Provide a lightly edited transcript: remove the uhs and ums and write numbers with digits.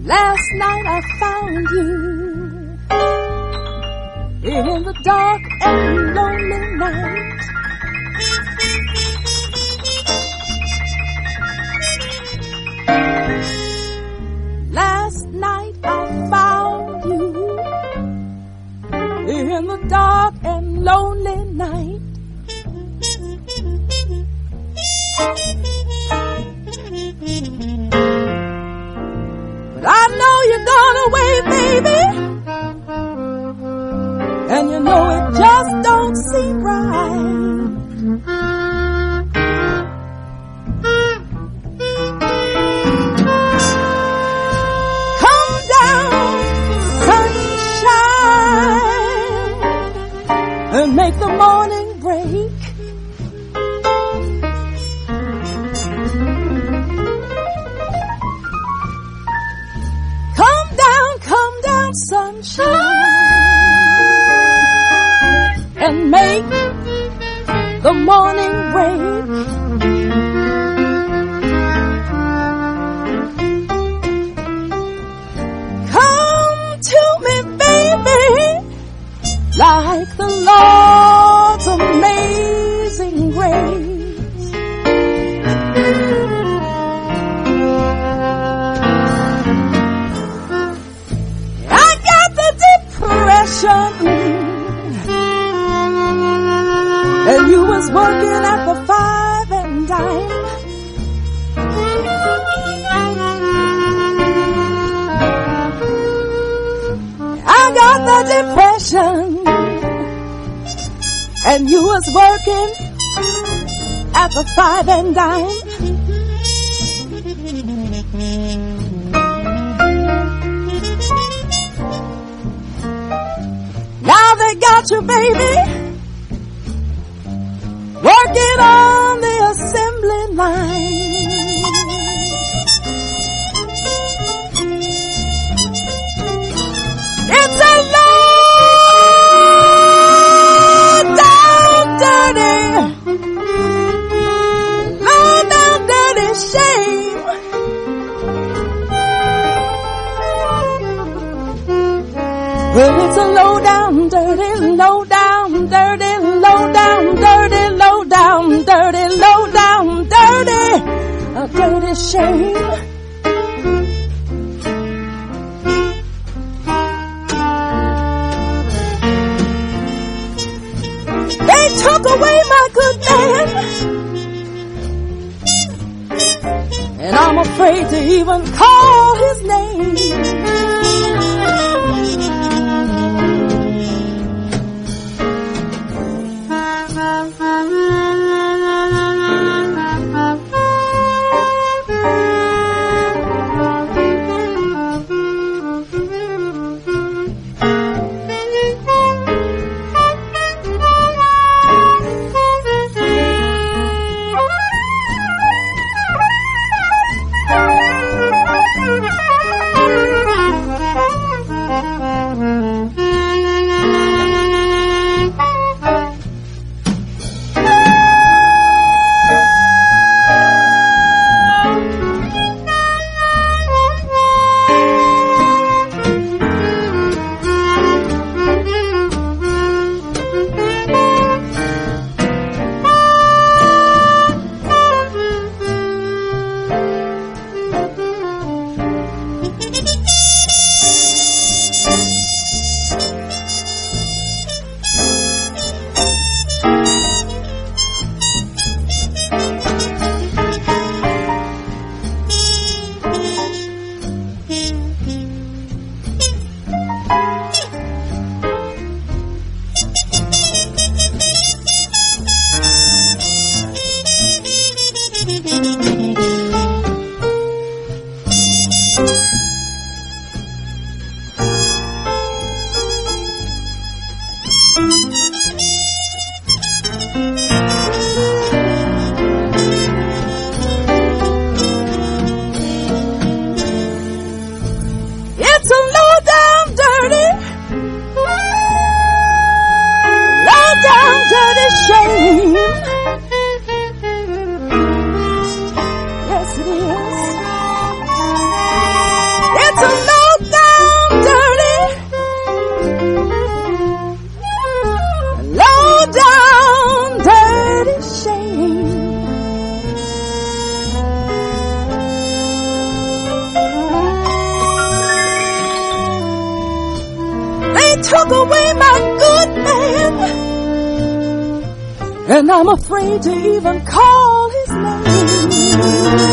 Last night I found you in the dark and lonely night. Last night I found you in the dark and lonely night. But I know you're gone away, baby, and you know it just don't seem right. Come down, sunshine, and make the morning break. Come down, sunshine, and make the morning break. Come to me, baby, like the Lord's amazing grace. And you was working at the 5 and dime. I got the depression, and you was working at the 5 and dime. Now they got you, baby, working on the assembly line. It's a low down dirty shame. Well, it's a low down dirty a dirty shame. They took away my good man, and I'm afraid to even call his name. took away my good name, and I'm afraid to even call his name.